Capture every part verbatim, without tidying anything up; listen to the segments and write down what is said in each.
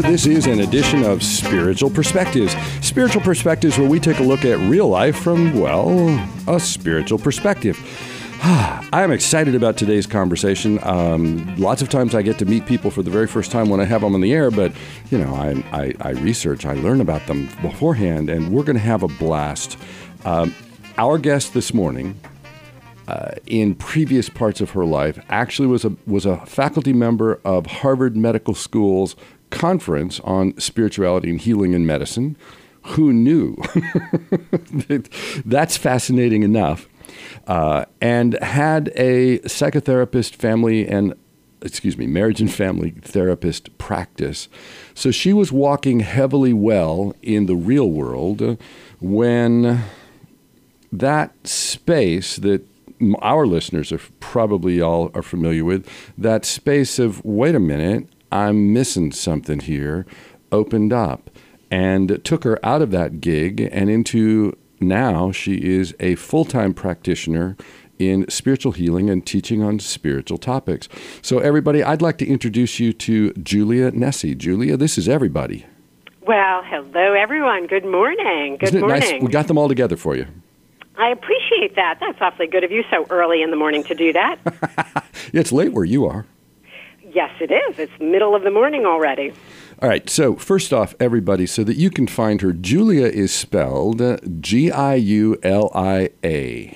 This is an edition of Spiritual Perspectives. Spiritual Perspectives, where we take a look at real life from, well, a spiritual perspective. I am excited about today's conversation. Um, lots of times I get to meet people for the very first time when I have them on the air, but, you know, I, I, I research, I learn about them beforehand, and we're going to have a blast. Um, our guest this morning, uh, in previous parts of her life, actually was a was a faculty member of Harvard Medical School's conference on spirituality and healing in medicine. Who knew? That's fascinating enough. Uh, and had a psychotherapist, family and, excuse me, marriage and family therapist practice. So she was walking heavily well in the real world when that space that our listeners are probably all are familiar with, that space of, wait a minute, I'm missing something here, opened up and took her out of that gig and into, now she is a full-time practitioner in spiritual healing and teaching on spiritual topics. So everybody, I'd like to introduce you to Julia Nesi. Julia, this is everybody. Well, hello everyone. Good morning. Good Isn't it morning. Nice? We got them all together for you. I appreciate that. That's awfully good of you so early in the morning to do that. Yeah, it's late where you are. Yes, it is. It's middle of the morning already. All right, so first off, everybody, so that you can find her, Julia is spelled G I U L I A.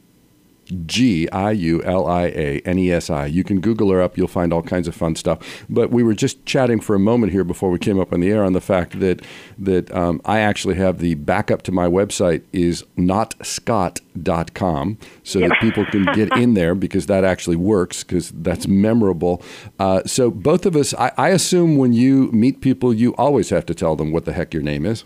G I U L I A N E S I. You can Google her up. You'll find all kinds of fun stuff. But we were just chatting for a moment here before we came up on the air on the fact that that um, I actually have the backup to my website is not scott dot com so yep. that people can get in there because that actually works because that's memorable. Uh, so both of us, I, I assume when you meet people, you always have to tell them what the heck your name is.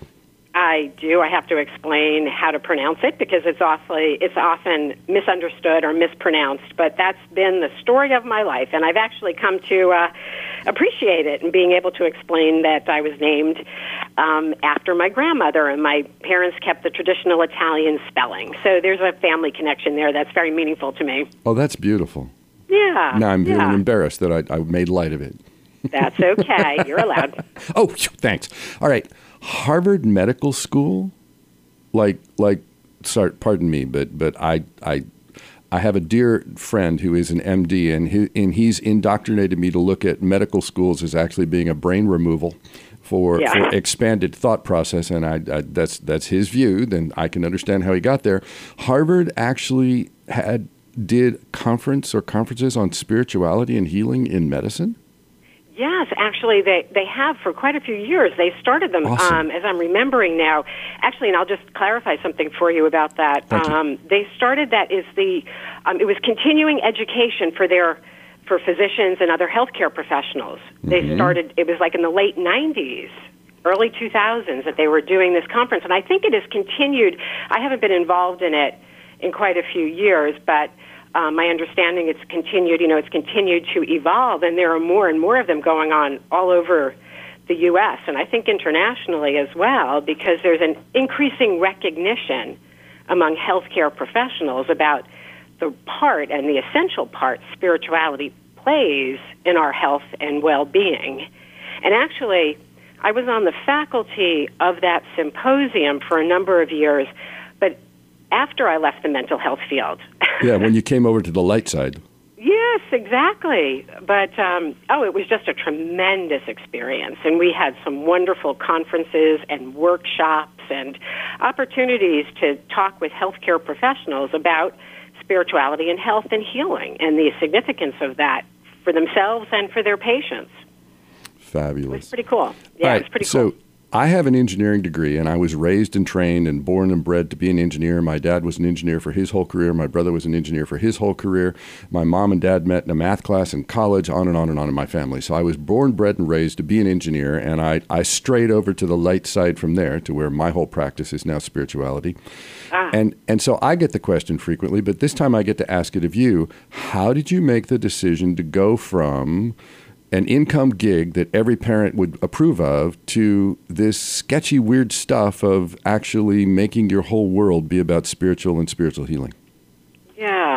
I do. I have to explain how to pronounce it because it's awfully, it's often misunderstood or mispronounced. But that's been the story of my life, and I've actually come to uh, appreciate it and being able to explain that I was named um, after my grandmother, and my parents kept the traditional Italian spelling. So there's a family connection there that's very meaningful to me. Oh, that's beautiful. Yeah. Now I'm yeah. feeling embarrassed that I, I made light of it. That's okay. You're allowed. Oh, thanks. All right. Harvard Medical School, like, like, sorry, pardon me, but, but I, I, I have a dear friend who is an M D, and he, and he's indoctrinated me to look at medical schools as actually being a brain removal for, yeah. for expanded thought process, and I, I, that's that's his view. Then I can understand how he got there. Harvard actually had did conference or conferences on spirituality and healing in medicine. Yes, actually, they, they have for quite a few years. They started them, Awesome. um, as I'm remembering now. Actually, and I'll just clarify something for you about that. Um, they started that is the, um, it was continuing education for their, for physicians and other healthcare professionals. Mm-hmm. They started, it was like in the late nineties, early two thousands that they were doing this conference. And I think it has continued. I haven't been involved in it in quite a few years, but Um, my understanding it's continued, you know, it's continued to evolve, and there are more and more of them going on all over the U S and I think internationally as well, because there's an increasing recognition among healthcare professionals about the part and the essential part spirituality plays in our health and well-being. And actually, I was on the faculty of that symposium for a number of years, but after I left the mental health field. Yeah, when you came over to the light side. Yes, exactly. But, um, oh, it was just a tremendous experience. And we had some wonderful conferences and workshops and opportunities to talk with healthcare professionals about spirituality and health and healing and the significance of that for themselves and for their patients. Fabulous. It was pretty cool. Yeah, right, it was pretty so cool. I have an engineering degree, and I was raised and trained and born and bred to be an engineer. My dad was an engineer for his whole career. My brother was an engineer for his whole career. My mom and dad met in a math class in college, on and on and on in my family. So I was born, bred, and raised to be an engineer, and I, I strayed over to the light side from there to where my whole practice is now spirituality. Ah. And, and so I get the question frequently, but this time I get to ask it of you. How did you make the decision to go from an income gig that every parent would approve of to this sketchy, weird stuff of actually making your whole world be about spiritual and spiritual healing? Yeah, that's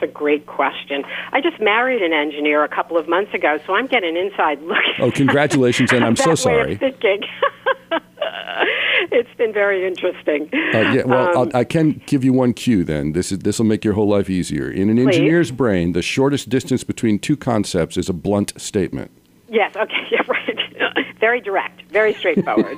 a great question. I just married an engineer a couple of months ago, so I'm getting an inside look. Oh, congratulations, and I'm so sorry. Way of thinking. It's been very interesting. Uh, yeah, well, um, I can give you one cue then. This is this will make your whole life easier. In an please. engineer's brain, the shortest distance between two concepts is a blunt statement. Yes, okay, yeah, right. Very direct, very straightforward.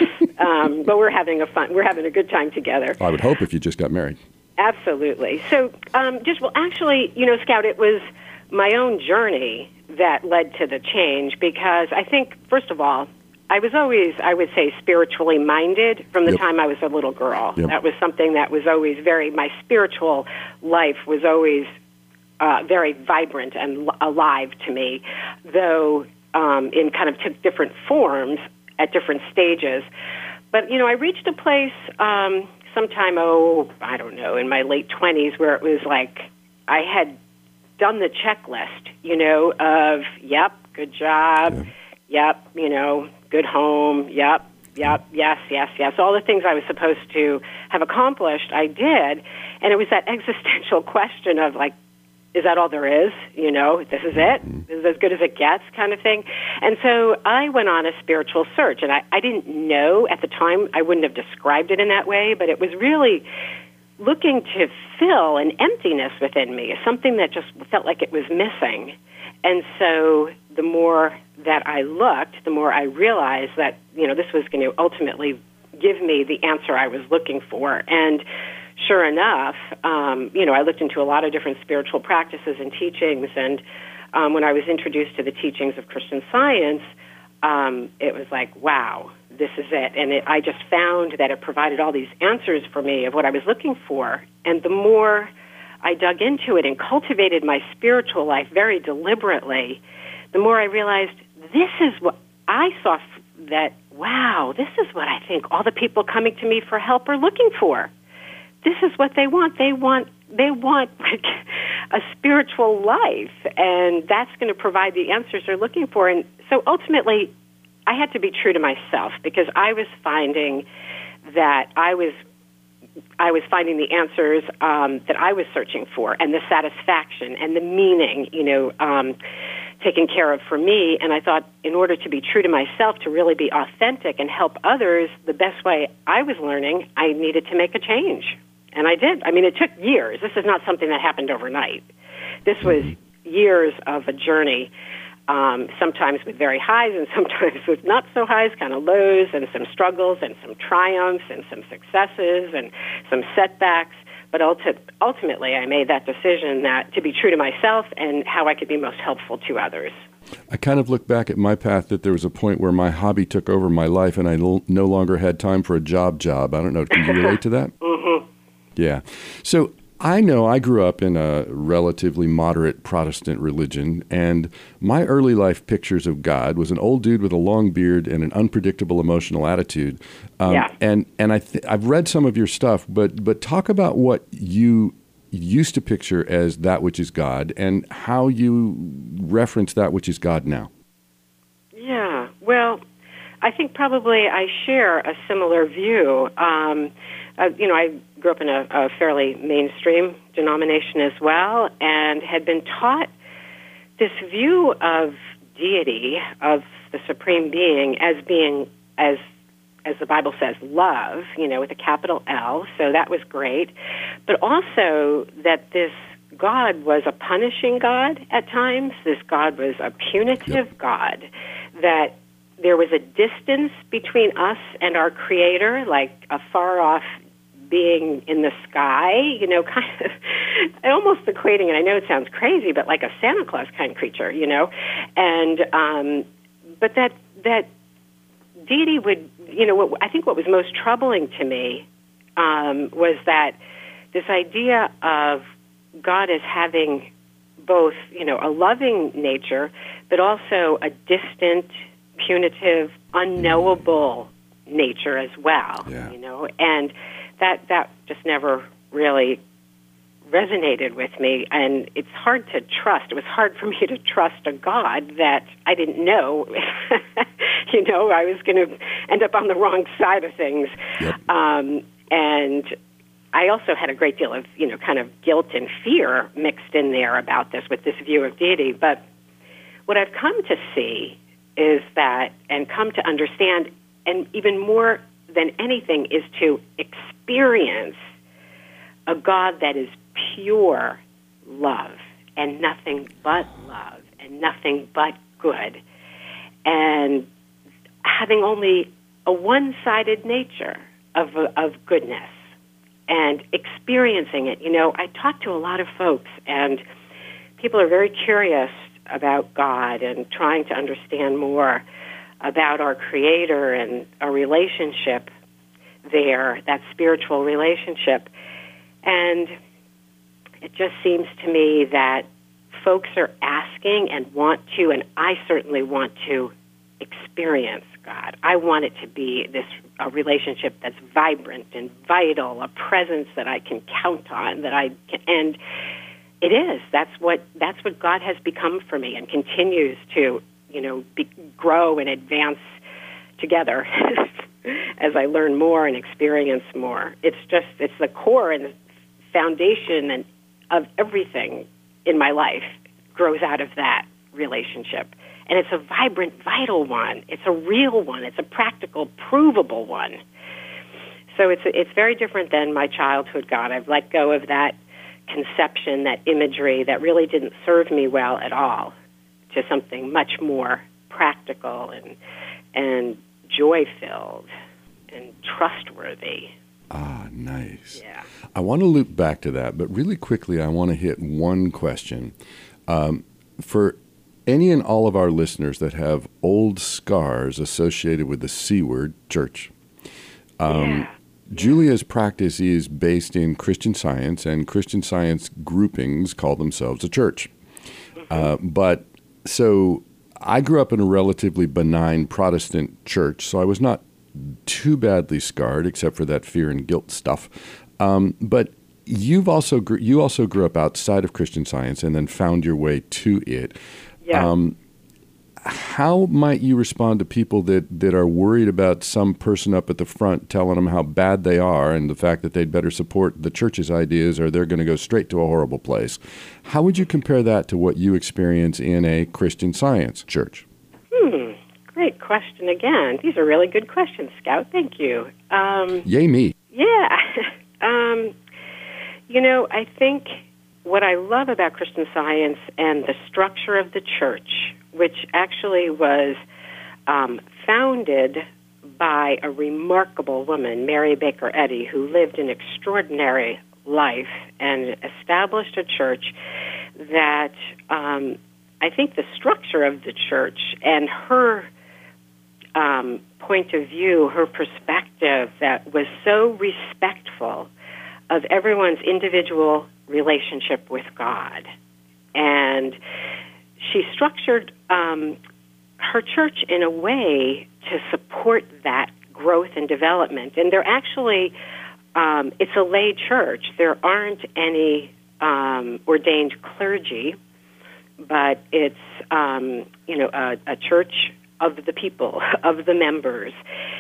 um, but we're having a fun, we're having a good time together. I would hope if you just got married. Absolutely. So, um, just, well, actually, you know, Scout, it was my own journey that led to the change because I think, first of all, I was always, I would say, spiritually minded from the yep. time I was a little girl. Yep. That was something that was always very, my spiritual life was always uh, very vibrant and l- alive to me, though um, in kind of t- different forms at different stages. But, you know, I reached a place um, sometime, oh, I don't know, in my late twenties where it was like I had done the checklist, you know, of, yep, good job, yeah. yep, you know, good home, yep, yep, yes, yes, yes. All the things I was supposed to have accomplished, I did. And it was that existential question of, like, is that all there is? You know, this is it? This is as good as it gets kind of thing. And so I went on a spiritual search, and I, I didn't know at the time, I wouldn't have described it in that way, but it was really looking to fill an emptiness within me, something that just felt like it was missing. And so the more that I looked, the more I realized that, you know, this was going to ultimately give me the answer I was looking for. And sure enough, um, you know, I looked into a lot of different spiritual practices and teachings, and um, when I was introduced to the teachings of Christian Science, um, it was like, wow, this is it. And it, I just found that it provided all these answers for me of what I was looking for. And the more I dug into it and cultivated my spiritual life very deliberately, the more I realized this is what I saw, f- that, wow, this is what I think all the people coming to me for help are looking for. This is what they want. They want they want like a spiritual life, and that's going to provide the answers they're looking for. And so ultimately, I had to be true to myself because I was finding that I was I was finding the answers um, that I was searching for, and the satisfaction and the meaning, you know, um, taken care of for me. And I thought, in order to be true to myself, to really be authentic and help others, the best way I was learning, I needed to make a change. And I did. I mean, it took years. This is not something that happened overnight. This was years of a journey, um, sometimes with very highs and sometimes with not so highs, kind of lows, and some struggles and some triumphs and some successes and some setbacks. But ulti- ultimately, I made that decision that to be true to myself and how I could be most helpful to others. I kind of look back at my path that there was a point where my hobby took over my life and I l- no longer had time for a job job. I don't know. Can you relate to that? Mm-hmm. Yeah. So I know I grew up in a relatively moderate Protestant religion, and my early life pictures of God was an old dude with a long beard and an unpredictable emotional attitude. Um, yeah. And and I th- I've read some of your stuff, but but talk about what you used to picture as that which is God and how you reference that which is God now. Yeah. Well, I think probably I share a similar view. Um, uh, you know, I grew up in a, a fairly mainstream denomination as well, and had been taught this view of deity, of the Supreme Being, as being, as as the Bible says, love, you know, with a capital L, so that was great, but also that this God was a punishing God at times, this God was a punitive yep. God, that there was a distance between us and our Creator, like a far-off being in the sky, you know, kind of almost equating, and I know it sounds crazy, but like a Santa Claus kind of creature, you know, and um, but that that deity would, you know, what, I think what was most troubling to me um, was that this idea of God as having both, you know, a loving nature, but also a distant, punitive, unknowable nature as well, yeah. you know, and that that just never really resonated with me, and it's hard to trust. It was hard for me to trust a God that I didn't know. You know, I was going to end up on the wrong side of things. Yep. Um, and I also had a great deal of, you know, kind of guilt and fear mixed in there about this with this view of deity. But what I've come to see is that, and come to understand, and even more than anything, is to experience a God that is pure love and nothing but love and nothing but good, and having only a one-sided nature of of goodness and experiencing it. You know, I talk to a lot of folks, and people are very curious about God and trying to understand more about our Creator and our relationship there, that spiritual relationship. And it just seems to me that folks are asking and want to, and I certainly want to experience God. I want it to be this a relationship that's vibrant and vital, a presence that I can count on, that I can, and it is. That's what that's what God has become for me, and continues to, you know, be, grow and advance together as I learn more and experience more. It's just it's the core and the foundation and of everything in my life grows out of that relationship. And it's a vibrant, vital one. It's a real one. It's a practical, provable one. So it's it's very different than my childhood God. I've let go of that conception, that imagery that really didn't serve me well at all, to something much more practical and and joy-filled and trustworthy. Ah, nice. Yeah. I want to loop back to that, but really quickly, I want to hit one question. Um, for any and all of our listeners that have old scars associated with the C word, church, um, yeah. Julia's practice is based in Christian Science, and Christian Science groupings call themselves a church. Mm-hmm. Uh, but so I grew up in a relatively benign Protestant church, so I was not too badly scarred, except for that fear and guilt stuff. Um, but you've also gr- you also grew up outside of Christian Science and then found your way to it. Yeah. Um, how might you respond to people that, that are worried about some person up at the front telling them how bad they are and the fact that they'd better support the church's ideas or they're going to go straight to a horrible place? How would you compare that to what you experience in a Christian Science church? Hmm. Great question again. These are really good questions, Scout. Thank you. Um, Yay me. Yeah. um, you know, I think what I love about Christian Science and the structure of the church, which actually was um, founded by a remarkable woman, Mary Baker Eddy, who lived an extraordinary life and established a church that um, I think the structure of the church and her um, point of view, her perspective, that was so respectful of everyone's individual relationship with God. And she structured um, her church in a way to support that growth and development. And they're actually, um, it's a lay church. There aren't any um, ordained clergy, but it's, um, you know, a, a church of the people, of the members.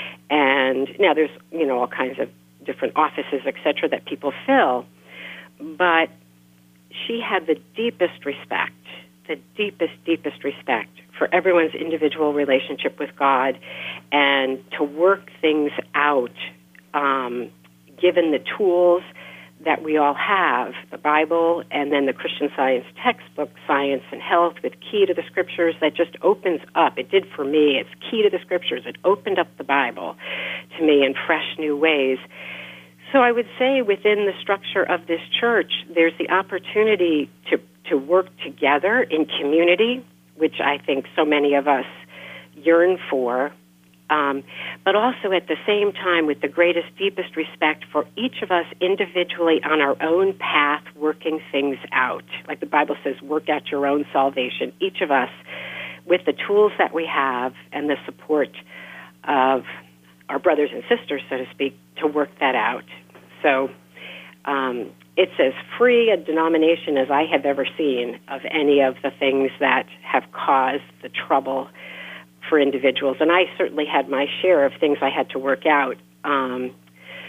And now there's, you know, all kinds of different offices, et cetera, that people fill. But she had the deepest respect, the deepest, deepest respect for everyone's individual relationship with God, and to work things out, um, given the tools that we all have, the Bible and then the Christian Science textbook, Science and Health, with Key to the Scriptures, that just opens up. It did for me. It's Key to the Scriptures. It opened up the Bible to me in fresh new ways. So I would say within the structure of this church, there's the opportunity to, to work together in community, which I think so many of us yearn for, um, but also at the same time with the greatest, deepest respect for each of us individually on our own path, working things out. Like the Bible says, work out your own salvation. Each of us with the tools that we have and the support of our brothers and sisters, so to speak, to work that out. So um, it's as free a denomination as I have ever seen of any of the things that have caused the trouble for individuals. And I certainly had my share of things I had to work out um, coming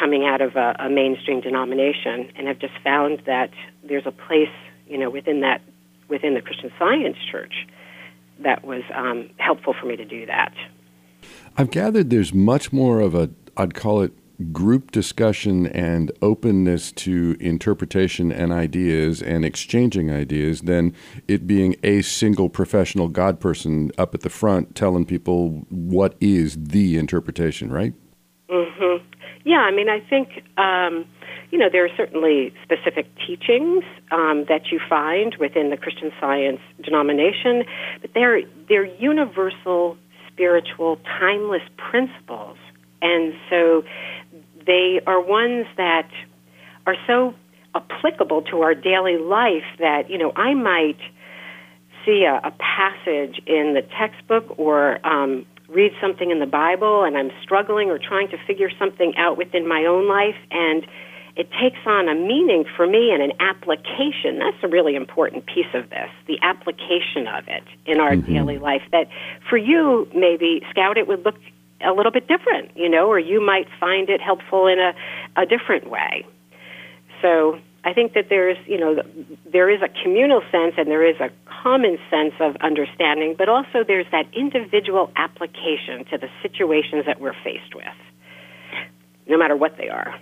coming out of a, a mainstream denomination, and have just found that there's a place, you know, within that, within the Christian Science Church that was um, helpful for me to do that. I've gathered there's much more of a, I'd call it group discussion and openness to interpretation and ideas and exchanging ideas than it being a single professional God person up at the front telling people what is the interpretation, right? Mm-hmm. Yeah, I mean, I think, um, you know, there are certainly specific teachings um, that you find within the Christian Science denomination, but they're, they're universal, spiritual, timeless principles. And so they are ones that are so applicable to our daily life that, you know, I might see a, a passage in the textbook or um, read something in the Bible, and I'm struggling or trying to figure something out within my own life, and it takes on a meaning for me and an application. That's a really important piece of this, the application of it in our mm-hmm. daily life. That for you, maybe, Scout, it would look a little bit different, you know, or you might find it helpful in a, a different way. So I think that there's, you know, there is a communal sense and there is a common sense of understanding, but also there's that individual application to the situations that we're faced with, no matter what they are.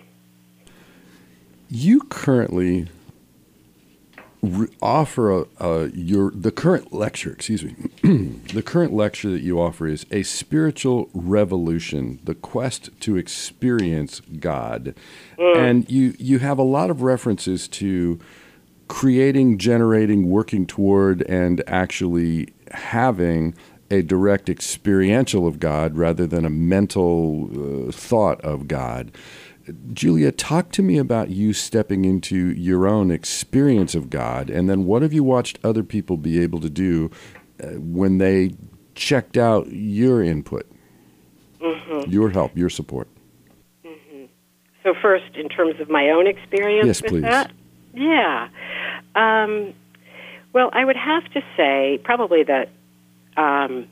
You currently re- offer a, a, your the current lecture, excuse me, the current lecture that you offer is A Spiritual Revolution, the Quest to Experience God. Mm. And you, you have a lot of references to creating, generating, working toward, and actually having a direct experiential of God rather than a mental uh, thought of God. Julia, talk to me about you stepping into your own experience of God, and then what have you watched other people be able to do uh, when they checked out your input, mm-hmm. your help, your support? Mm-hmm. So first, in terms of my own experience yes, with please. that? Yeah. Um, well, I would have to say probably the um,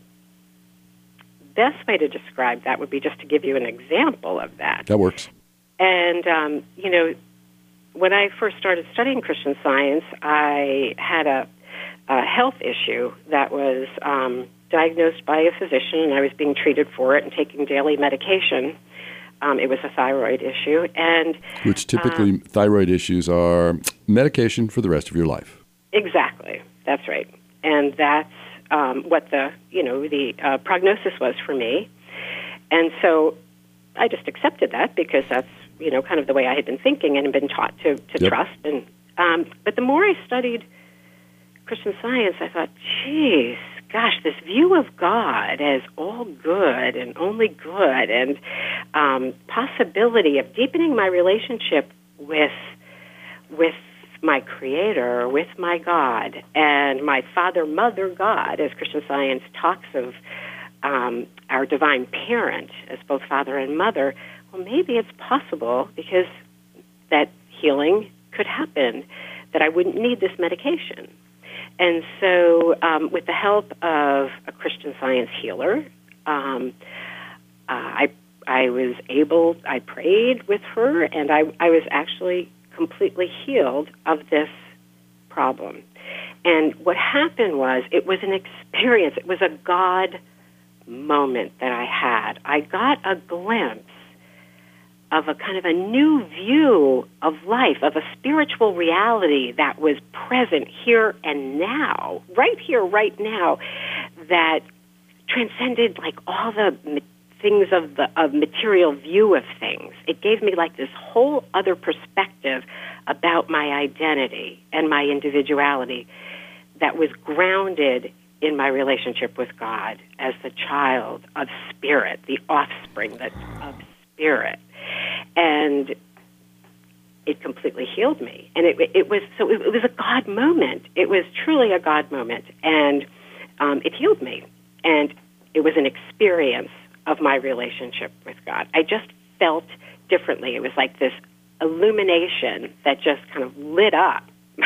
best way to describe that would be just to give you an example of that. That works. And, um, you know, when I first started studying Christian Science, I had a, a health issue that was um, diagnosed by a physician, and I was being treated for it and taking daily medication. Um, it was a thyroid issue. and Which typically um, thyroid issues are medication for the rest of your life. Exactly. That's right. And that's um, what the, you know, the uh, prognosis was for me. And so I just accepted that because that's, you know, kind of the way I had been thinking and had been taught to, to yep. trust. And um, but the more I studied Christian Science, I thought, geez, gosh, this view of God as all good and only good, and um, possibility of deepening my relationship with with my Creator, with my God, and my Father, Mother God, as Christian Science talks of um, our divine parent as both Father and Mother. Well, maybe it's possible because that healing could happen, that I wouldn't need this medication. And so um, with the help of a Christian Science healer, um, uh, I I was able, I prayed with her, and I, I was actually completely healed of this problem. And what happened was, it was an experience, it was a God moment that I had. I got a glimpse of a kind of a new view of life, of a spiritual reality that was present here and now, right here, right now, that transcended like all the things of the of material view of things. It gave me like this whole other perspective about my identity and my individuality that was grounded in my relationship with God as the child of spirit, the offspring that, of spirit. And it completely healed me. And it, it was so it, it was a God moment. It was truly a God moment. And um, it healed me. And it was an experience of my relationship with God. I just felt differently. It was like this illumination that just kind of lit up.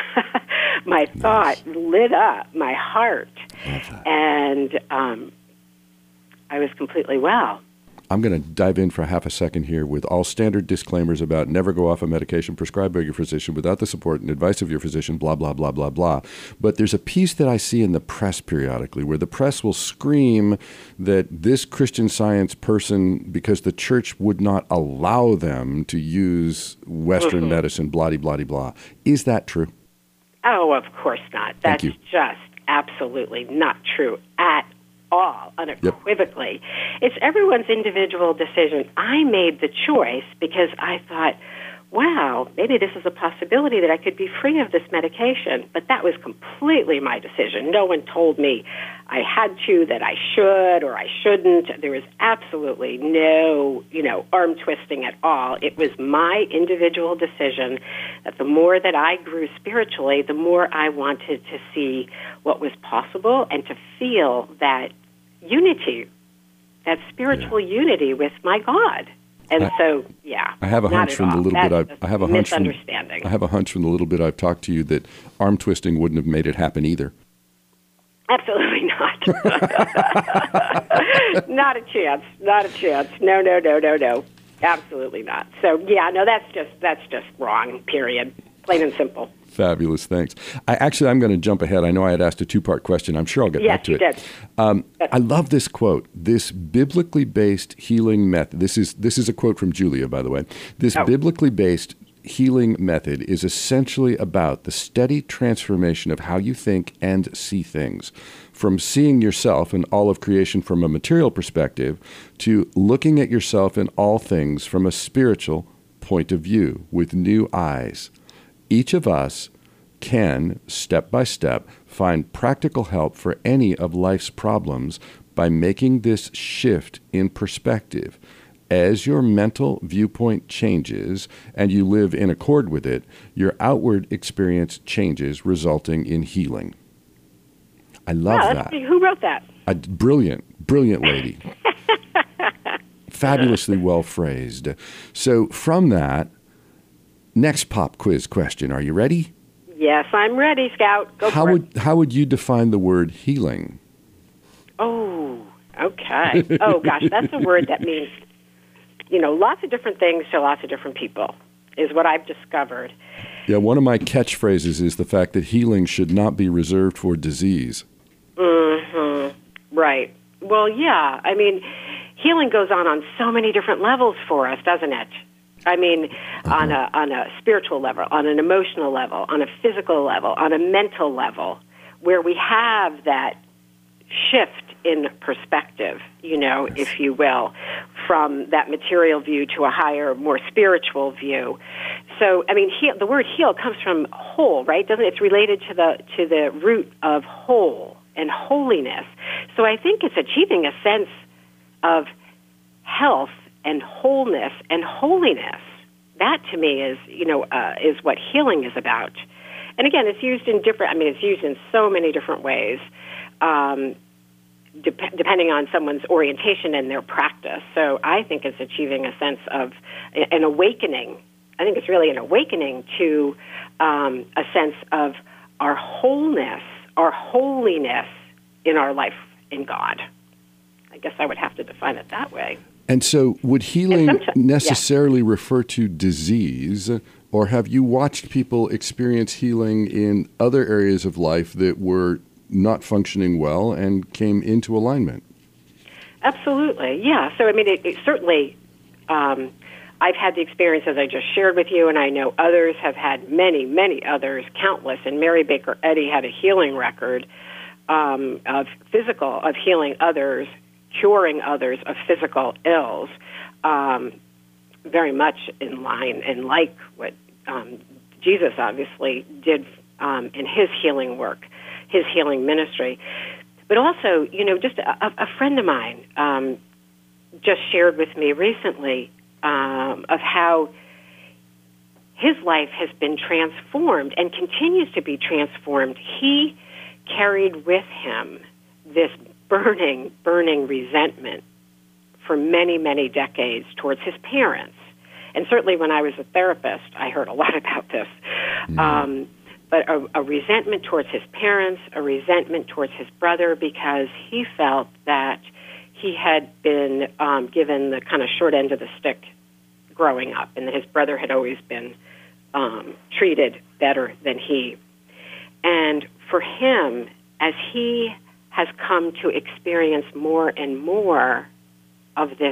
My thought nice. lit up, my heart. And um, I was completely well. I'm going to dive in for half a second here with all standard disclaimers about never go off a medication prescribed by your physician without the support and advice of your physician, blah, blah, blah, blah, blah. But there's a piece that I see in the press periodically where the press will scream that this Christian Science person, because the church would not allow them to use Western mm-hmm. medicine, blah, blah, blah, blah. Is that true? Oh, of course not. That's just absolutely not true at all, unequivocally. Yep. It's everyone's individual decision. I made the choice because I thought, wow, maybe this is a possibility that I could be free of this medication. But that was completely my decision. No one told me I had to, that I should or I shouldn't. There was absolutely no, you know, arm twisting at all. It was my individual decision that the more that I grew spiritually, the more I wanted to see what was possible and to feel that unity, that spiritual yeah. unity with my God. And I, so, yeah. I have a hunch from the little That's bit I've, I have a hunch from, misunderstanding. I have a hunch from the little bit I've talked to you that arm twisting wouldn't have made it happen either. Absolutely not. Not a chance. Not a chance. No, no, no, no, no. Absolutely not. So, yeah, no, that's just that's just wrong, period. Plain and simple. Fabulous. Thanks. I actually, I'm going to jump ahead. I know I had asked a two-part question. I'm sure I'll get yes, back to it. Yes, you did. Um, I love this quote. This biblically based healing method. This is this is a quote from Julia, by the way. This oh. biblically based healing method is essentially about the steady transformation of how you think and see things, from seeing yourself and all of creation from a material perspective to looking at yourself and all things from a spiritual point of view with new eyes. Each of us can, step by step, find practical help for any of life's problems by making this shift in perspective. As your mental viewpoint changes and you live in accord with it, your outward experience changes, resulting in healing. I love yeah, that. Who wrote that? A brilliant, brilliant lady. Fabulously well phrased. So from that, next pop quiz question. Are you ready? Yes, I'm ready, Scout. Go how for would, it. How would you define the word healing? Oh, okay. Oh, gosh, that's a word that means, you know, lots of different things to lots of different people, is what I've discovered. Yeah, one of my catchphrases is the fact that healing should not be reserved for disease. Mm-hmm. Right. Well, yeah. I mean, healing goes on on so many different levels for us, doesn't it? I mean, uh-huh. on a on a spiritual level, on an emotional level, on a physical level, on a mental level, where we have that shift in perspective, you know, yes. if you will, from that material view to a higher, more spiritual view. So, I mean, heal, the word heal comes from whole, right? Doesn't it? It's related to the to the root of whole and holiness. So I think it's achieving a sense of health and wholeness and holiness. That, to me, is, you know, uh, is what healing is about. And again, it's used in different, I mean, it's used in so many different ways, um, dep- depending on someone's orientation and their practice. So I think it's achieving a sense of an awakening. I think it's really an awakening to um, a sense of our wholeness, our holiness in our life in God. I guess I would have to define it that way. And so would healing necessarily yeah. refer to disease, or have you watched people experience healing in other areas of life that were not functioning well and came into alignment? Absolutely, yeah. So, I mean, it, it certainly, um, I've had the experience, as I just shared with you, and I know others have had many, many others, countless, and Mary Baker Eddy had a healing record um, of physical, of healing others, curing others of physical ills, um, very much in line and like what um, Jesus obviously did um, in his healing work, his healing ministry. But also, you know, just a, a friend of mine um, just shared with me recently um, of how his life has been transformed and continues to be transformed. He carried with him this burning, burning resentment for many, many decades towards his parents. And certainly when I was a therapist, I heard a lot about this. Mm. Um, but a, a resentment towards his parents, a resentment towards his brother, because he felt that he had been um, given the kind of short end of the stick growing up, and that his brother had always been um, treated better than he. And for him, as he has come to experience more and more of this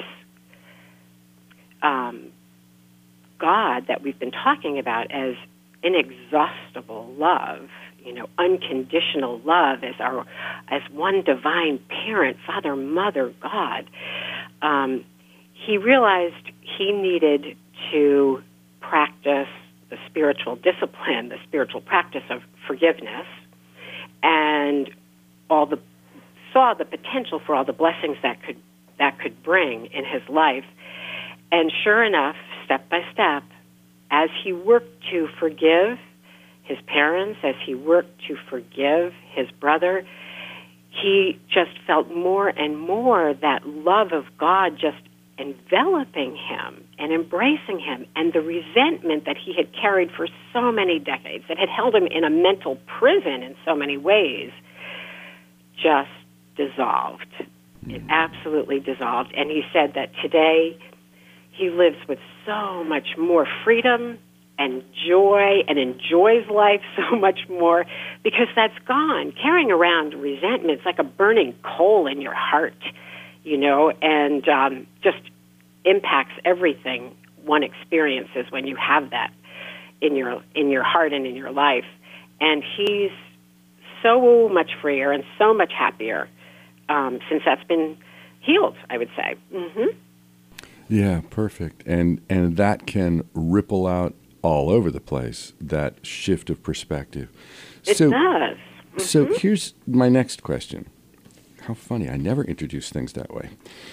um, God that we've been talking about as inexhaustible love, you know, unconditional love as our, as one divine parent, Father, Mother, God, um, he realized he needed to practice the spiritual discipline, the spiritual practice of forgiveness, and all the saw the potential for all the blessings that could that could bring in his life. And sure enough, step by step, as he worked to forgive his parents, as he worked to forgive his brother, he just felt more and more that love of God just enveloping him and embracing him, and the resentment that he had carried for so many decades, that had held him in a mental prison in so many ways, just dissolved. Mm. It absolutely dissolved. And he said that today he lives with so much more freedom and joy and enjoys life so much more because that's gone. Carrying around resentment, it's like a burning coal in your heart, you know, and um, just impacts everything one experiences when you have that in your in your heart and in your life. And he's so much freer and so much happier um, since that's been healed, I would say. Mm-hmm. Yeah, perfect. And and that can ripple out all over the place, that shift of perspective. It so, does. Mm-hmm. So here's my next question. How funny. I never introduce things that way.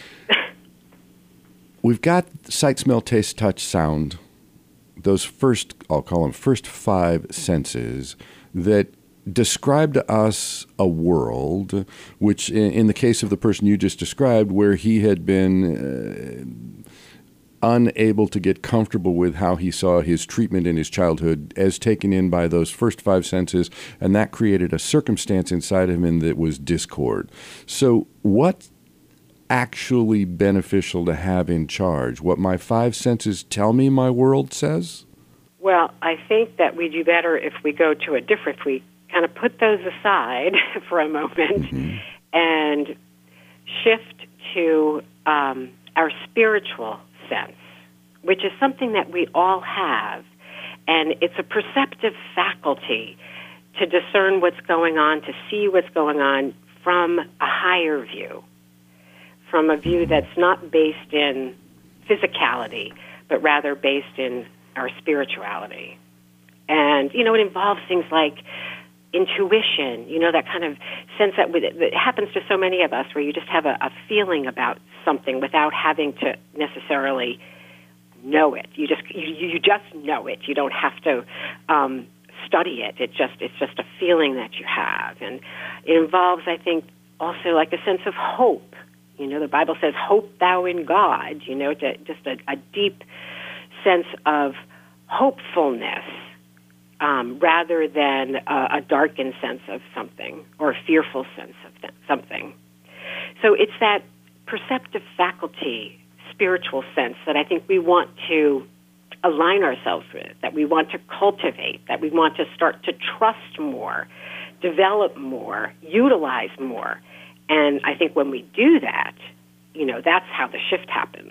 We've got sight, smell, taste, touch, sound, those first, I'll call them first five senses that describe to us a world, which in, in the case of the person you just described, where he had been uh, unable to get comfortable with how he saw his treatment in his childhood as taken in by those first five senses, and that created a circumstance inside of him that was discord. So what's actually beneficial to have in charge? What my five senses tell me my world says? Well, I think that we do better if we go to a different, if we kind of put those aside for a moment mm-hmm. and shift to um, our spiritual sense, which is something that we all have. And it's a perceptive faculty to discern what's going on, to see what's going on from a higher view, from a view that's not based in physicality, but rather based in our spirituality. And, you know, it involves things like intuition, you know, that kind of sense that, that happens to so many of us, where you just have a, a feeling about something without having to necessarily know it. You just you, you just know it. You don't have to um, study it. It just it's just a feeling that you have, and it involves, I think, also like a sense of hope. You know, the Bible says, "Hope thou in God." You know, to, just a, a deep sense of hopefulness. Um, rather than a, a darkened sense of something or a fearful sense of th- something. So it's that perceptive faculty, spiritual sense that I think we want to align ourselves with, that we want to cultivate, that we want to start to trust more, develop more, utilize more. And I think when we do that, you know, that's how the shift happens,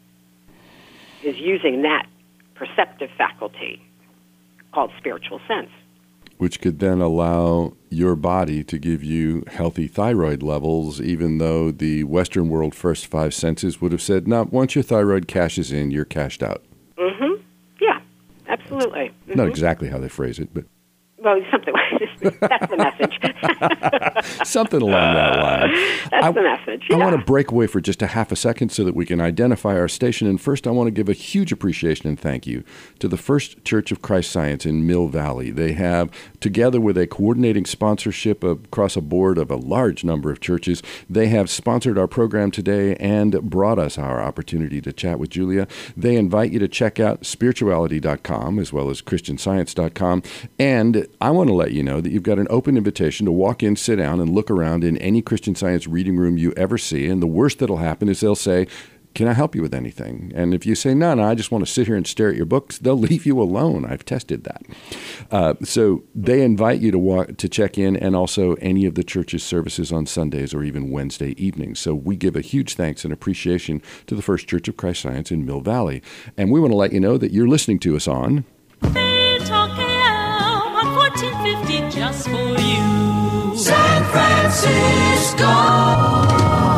is using that perceptive faculty called spiritual sense. Which could then allow your body to give you healthy thyroid levels, even though the Western world first five senses would have said, no, once your thyroid cashes in, you're cashed out. Mm-hmm. Yeah, absolutely. Mm-hmm. Not exactly how they phrase it, but... Well, something like that's the message. Something along that line. That's I, the message. Yeah. I want to break away for just a half a second so that we can identify our station. And first, I want to give a huge appreciation and thank you to the First Church of Christ Science in Mill Valley. They have, together with a coordinating sponsorship across a board of a large number of churches, they have sponsored our program today and brought us our opportunity to chat with Julia. They invite you to check out spirituality dot com as well as christian science dot com. And I want to let you know that you've got an open invitation to walk in, sit down, and look around in any Christian Science reading room you ever see. And the worst that'll happen is they'll say, can I help you with anything? And if you say, no, no, I just want to sit here and stare at your books, they'll leave you alone. I've tested that. Uh, so they invite you to walk, to check in, and also any of the church's services on Sundays or even Wednesday evenings. So we give a huge thanks and appreciation to the First Church of Christ Science in Mill Valley. And we want to let you know that you're listening to us on Talk A M on fourteen fifty just for you. San Francisco.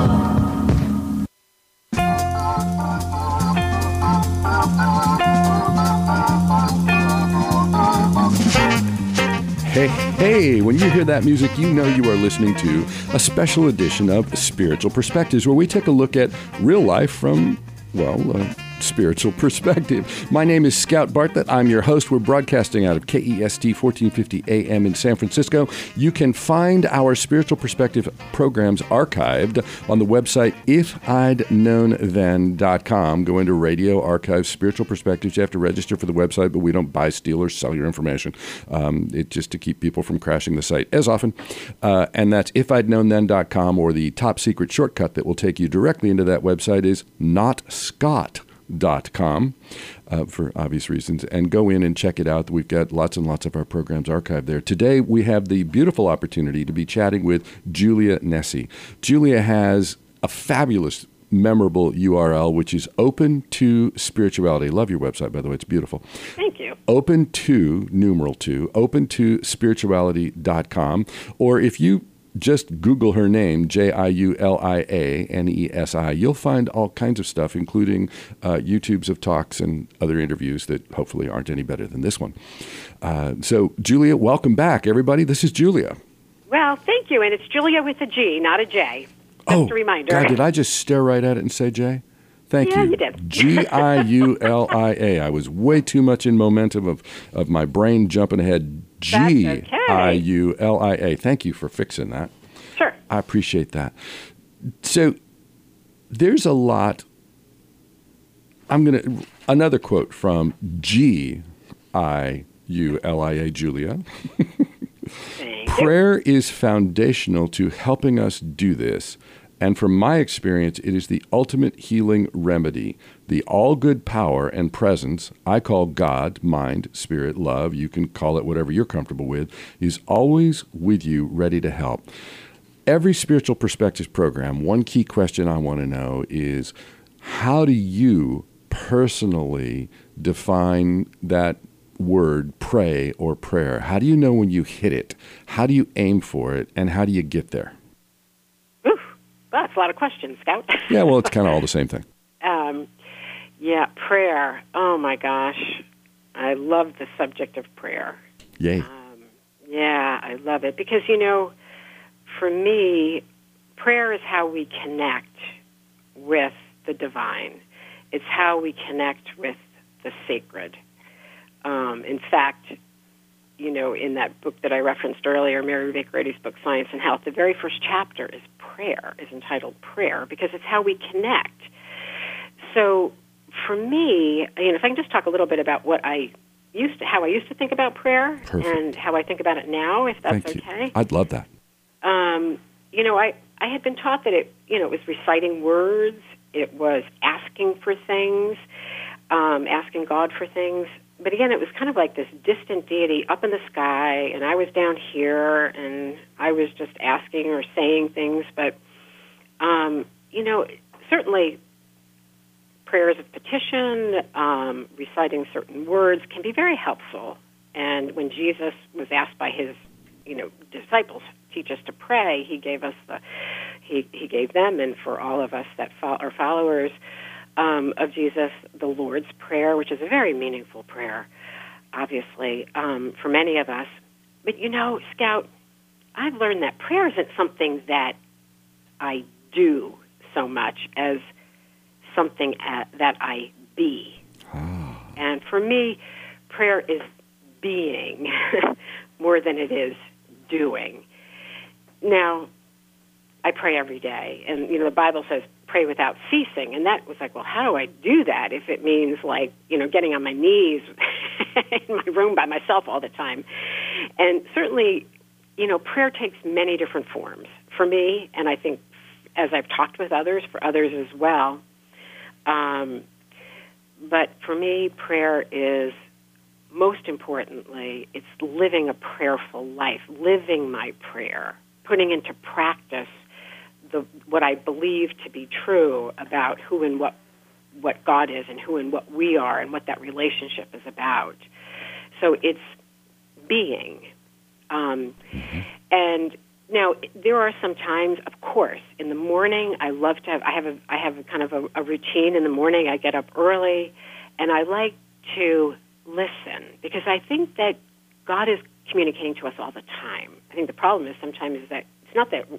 Hey, hey, when you hear that music, you know you are listening to a special edition of Spiritual Perspectives, where we take a look at real life from, well, uh, spiritual perspective. My name is Scout Bartlett. I'm your host. We're broadcasting out of K E S T fourteen fifty A M in San Francisco. You can find our Spiritual Perspective programs archived on the website if I'd known then dot com. Go into Radio Archives, Spiritual Perspectives. You have to register for the website, but we don't buy, steal, or sell your information. Um, it's just to keep people from crashing the site as often. Uh, and that's if I'd known then dot com, or the top secret shortcut that will take you directly into that website is not scott dot com uh, for obvious reasons, and go in and check it out. We've got lots and lots of our programs archived there. Today we have the beautiful opportunity to be chatting with Julia Nesi. Julia has a fabulous, memorable U R L, which is Open to Spirituality. Love your website, by the way. It's beautiful. Thank you. Open to, numeral two, open to spirituality dot com. Or if you just Google her name, J I U L I A N E S I. You'll find all kinds of stuff, including uh, YouTubes of talks and other interviews that hopefully aren't any better than this one. Uh, so, Julia, welcome back, everybody. This is Julia. Well, thank you. And it's Julia with a G, not a J. Just oh, a reminder. God, did I just stare right at it and say J? Thank yeah, you. you did. G I U L I A. I was way too much in momentum of, of my brain jumping ahead. G I U L I A. Thank you for fixing that. Sure. I appreciate that. So there's a lot. I'm going to, another quote from G I U L I A, Julia. Prayer is foundational to helping us do this. And from my experience, it is the ultimate healing remedy. The all-good power and presence, I call God, mind, spirit, love, you can call it whatever you're comfortable with, is always with you, ready to help. Every Spiritual Perspectives program, one key question I want to know is, how do you personally define that word, pray or prayer? How do you know when you hit it? How do you aim for it? And how do you get there? Oof, that's a lot of questions, Scout. Yeah, well, it's kind of all the same thing. Um, yeah, prayer. Oh, my gosh. I love the subject of prayer. Yay. Um, yeah, I love it. Because, you know, for me, prayer is how we connect with the divine. It's how we connect with the sacred. Um, in fact, you know, in that book that I referenced earlier, Mary Baker Eddy's book, Science and Health, the very first chapter is prayer, is entitled Prayer, because it's how we connect. So for me, you know, if I can just talk a little bit about what I used to, how I used to think about prayer. Perfect. And how I think about it now, if that's Thank okay. You. I'd love that. Um, you know, I, I had been taught that it, you know, it was reciting words, it was asking for things, um, asking God for things. But again, it was kind of like this distant deity up in the sky, and I was down here, and I was just asking or saying things. But, um, you know, certainly prayers of petition, um, reciting certain words can be very helpful. And when Jesus was asked by his, you know, disciples, teach us to pray, he gave us the, he, he gave them, and for all of us that fo- are followers um, of Jesus, the Lord's Prayer, which is a very meaningful prayer, obviously, um, for many of us. But, you know, Scout, I've learned that prayer isn't something that I do so much as something at, that I be. Oh. And for me, prayer is being more than it is doing. Now, I pray every day, and, you know, the Bible says pray without ceasing, and that was like, well, how do I do that if it means, like, you know, getting on my knees in my room by myself all the time? and certainly, you know, prayer takes many different forms. For me, and I think as I've talked with others, for others as well, um, but for me, prayer is, most importantly, it's living a prayerful life, living my prayer, putting into practice the what I believe to be true about who and what what God is and who and what we are and what that relationship is about. So it's being. Um, mm-hmm. And now there are some times, of course, in the morning I love to have, I have a, I have a kind of a, a routine in the morning. I get up early and I like to listen because I think that God is communicating to us all the time. I think the problem is sometimes is that it's not that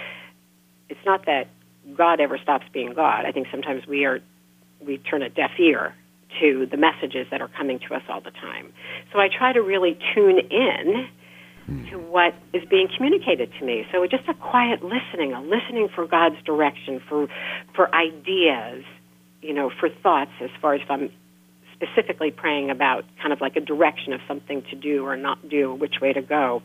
it's not that God ever stops being God. I think sometimes we are we turn a deaf ear to the messages that are coming to us all the time. So I try to really tune in to what is being communicated to me. So just a quiet listening, a listening for God's direction, for for ideas, you know, for thoughts as far as if I'm specifically praying about kind of like a direction of something to do or not do, which way to go.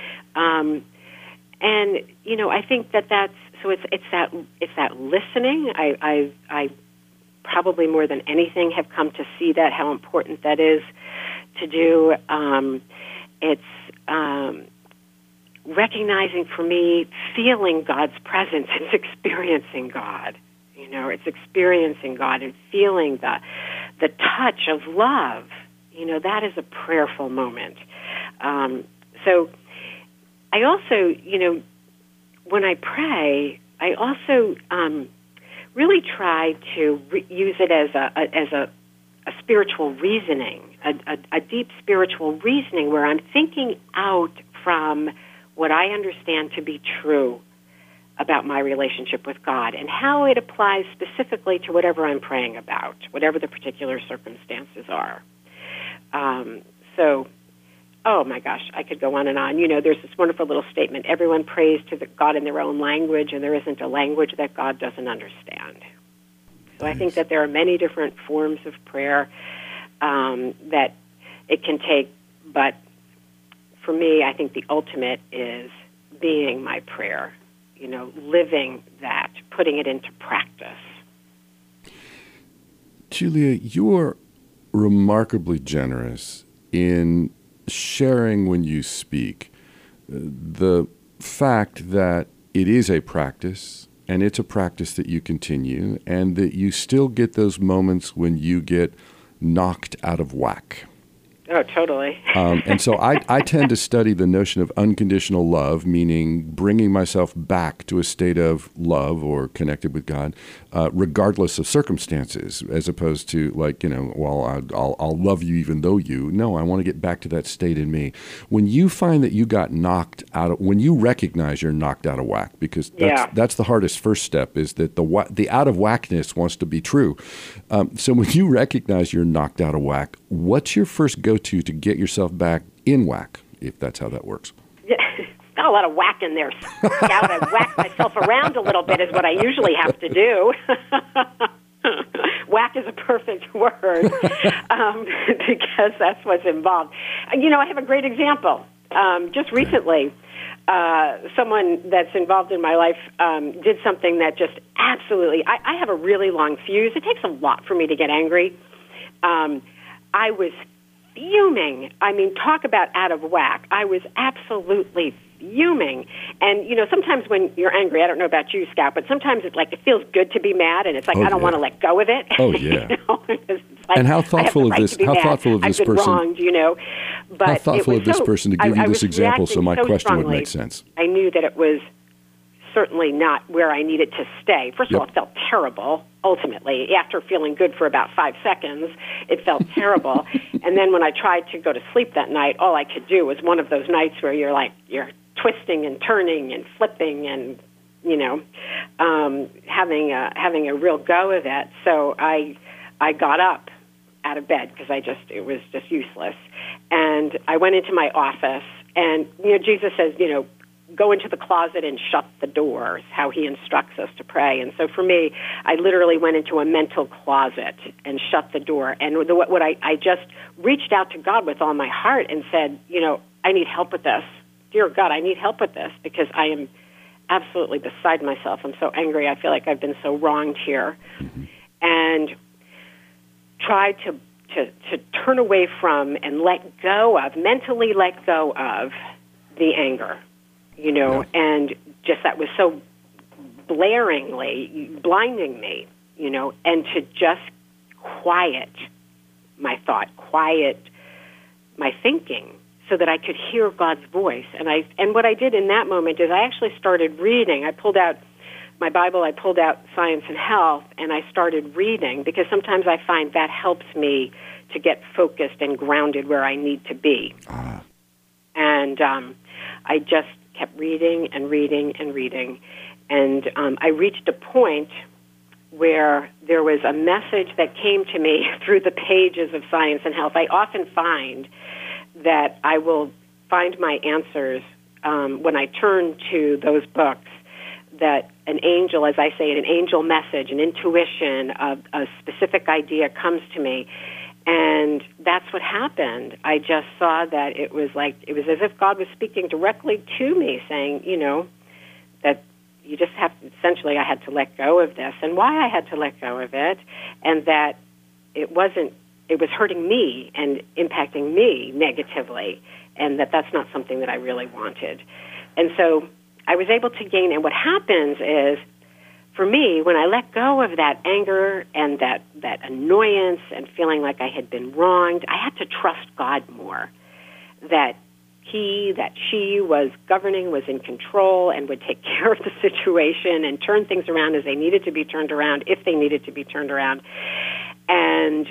Um, and, you know, I think that that's, so it's it's that it's that listening. I, I, I probably more than anything have come to see that, how important that is to do. Um, it's um, recognizing for me, feeling God's presence. It's experiencing God. You know, it's experiencing God and feeling the the touch of love. You know, that is a prayerful moment. Um, so I also, you know, when I pray, I also um, really try to re- use it as a, a as a, a spiritual reasoning, a, a, a deep spiritual reasoning where I'm thinking out from what I understand to be true about my relationship with God and how it applies specifically to whatever I'm praying about, whatever the particular circumstances are. Um, so, oh my gosh, I could go on and on. You know, there's this wonderful little statement, everyone prays to the God in their own language, and there isn't a language that God doesn't understand. So nice. I think that there are many different forms of prayer um, that it can take, but for me, I think the ultimate is being my prayer. You know, living that, putting it into practice. Julia, you're remarkably generous in sharing when you speak the fact that it is a practice, and it's a practice that you continue, and that you still get those moments when you get knocked out of whack. Oh, totally. um, and so I, I tend to study the notion of unconditional love, meaning bringing myself back to a state of love or connected with God, uh, regardless of circumstances, as opposed to like, you know, well, I'll, I'll, I'll love you even though you. No, I want to get back to that state in me. When you find that you got knocked out of, when you recognize you're knocked out of whack, because that's, yeah. that's the hardest first step, is that the the out of whackness wants to be true. Um, so when you recognize you're knocked out of whack, what's your first go-to to get yourself back in whack, if that's how that works? Yeah, got a lot of whack in there. Scout, I whack myself around a little bit is what I usually have to do. Whack is a perfect word um, because that's what's involved. You know, I have a great example. Um, just recently, uh, someone that's involved in my life um, did something that just absolutely, I, I have a really long fuse. It takes a lot for me to get angry. Um, I was fuming. I mean, talk about out of whack. I was absolutely fuming. And, you know, sometimes when you're angry, I don't know about you, Scout, but sometimes it's like it feels good to be mad, and it's like, oh, I don't yeah. want to let go of it. Oh, yeah. You know? Like, and how thoughtful right of this, how mad. thoughtful of this I've been person. wronged, you know. But how thoughtful of this so, person to give I, you this example so my so question strongly, would make sense. I knew that it was certainly not where I needed to stay. First yep. of all, it felt terrible, ultimately. After feeling good for about five seconds, it felt terrible. And then when I tried to go to sleep that night, all I could do was one of those nights where you're like, you're twisting and turning and flipping and, you know, um, having, a, having a real go of it. So I, I got up out of bed because I just, it was just useless. And I went into my office, and, you know, Jesus says, you know, go into the closet and shut the door, is how he instructs us to pray. And so for me, I literally went into a mental closet and shut the door. And the, what I, I just reached out to God with all my heart and said, you know, I need help with this. Dear God, I need help with this because I am absolutely beside myself. I'm so angry. I feel like I've been so wronged here. Mm-hmm. And tried to, to, to turn away from and let go of, mentally let go of the anger, you know, yeah. and just that was so blaringly blinding me, you know, and to just quiet my thought, quiet my thinking so that I could hear God's voice. And I and what I did in that moment is I actually started reading. I pulled out my Bible, I pulled out Science and Health, and I started reading because sometimes I find that helps me to get focused and grounded where I need to be. Uh. And um, I just kept reading and reading and reading. And um, I reached a point where there was a message that came to me through the pages of Science and Health. I often find that I will find my answers um, when I turn to those books, that an angel, as I say it, an angel message, an intuition, a, a specific idea comes to me. And that's what happened. I just saw that it was like, it was as if God was speaking directly to me, saying, you know, that you just have to, essentially I had to let go of this, and why I had to let go of it, and that it wasn't, it was hurting me and impacting me negatively, and that that's not something that I really wanted. And so I was able to gain, and what happens is, for me, when I let go of that anger and that, that annoyance and feeling like I had been wronged, I had to trust God more, that he, that she was governing, was in control, and would take care of the situation and turn things around as they needed to be turned around, if they needed to be turned around. And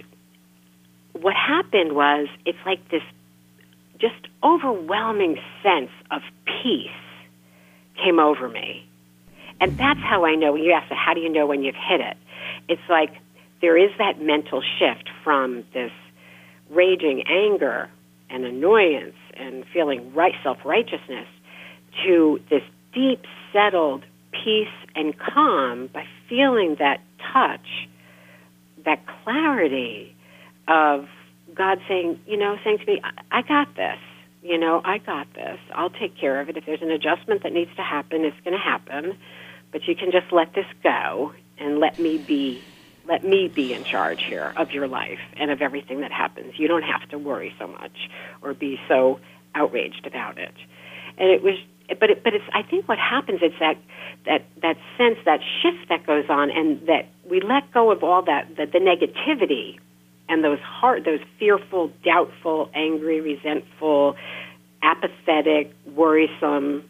what happened was, it's like this just overwhelming sense of peace came over me. And that's how I know, when you ask, how do you know when you've hit it? It's like there is that mental shift from this raging anger and annoyance and feeling right, self-righteousness to this deep, settled peace and calm by feeling that touch, that clarity of God saying, you know, saying to me, I, I got this. You know, I got this. I'll take care of it. If there's an adjustment that needs to happen, it's going to happen. But you can just let this go and let me be, let me be in charge here of your life and of everything that happens. You don't have to worry so much or be so outraged about it. And it was, but it, but it's. I think what happens is that that that sense, that shift that goes on, and that we let go of all that, the, the negativity and those hard, those fearful, doubtful, angry, resentful, apathetic, worrisome